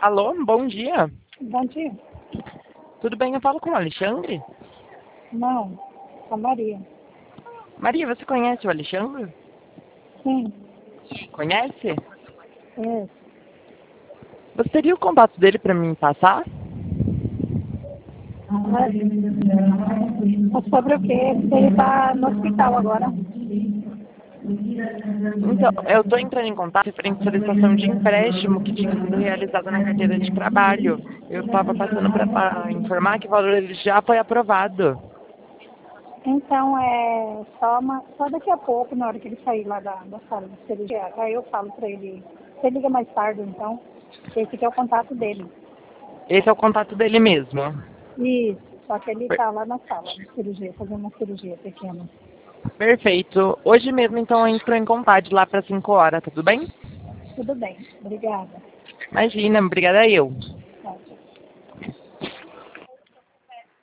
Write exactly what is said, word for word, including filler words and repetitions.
Alô, bom dia. Bom dia. Tudo bem? Eu falo com o Alexandre? Não, com a Maria. Maria, você conhece o Alexandre? Sim, Conhece? é. Você teria o contato dele para me passar? Mas sobre o quê? Ele está no hospital agora. Então, eu estou entrando em contato referente à solicitação de empréstimo que tinha sido realizada na carteira de trabalho. Eu estava passando para informar que o valor ele já foi aprovado. Então, é só, uma, só daqui a pouco, na hora que ele sair lá da, da sala de cirurgia, aí eu falo para ele. Você liga mais tarde, então. Esse aqui é o contato dele. Esse é o contato dele mesmo. Isso, só que ele está lá na sala de cirurgia, fazendo uma cirurgia pequena. Perfeito. Hoje mesmo, então, eu entro em contato lá para cinco horas, tudo bem? Tudo bem, obrigada. Imagina, obrigada eu.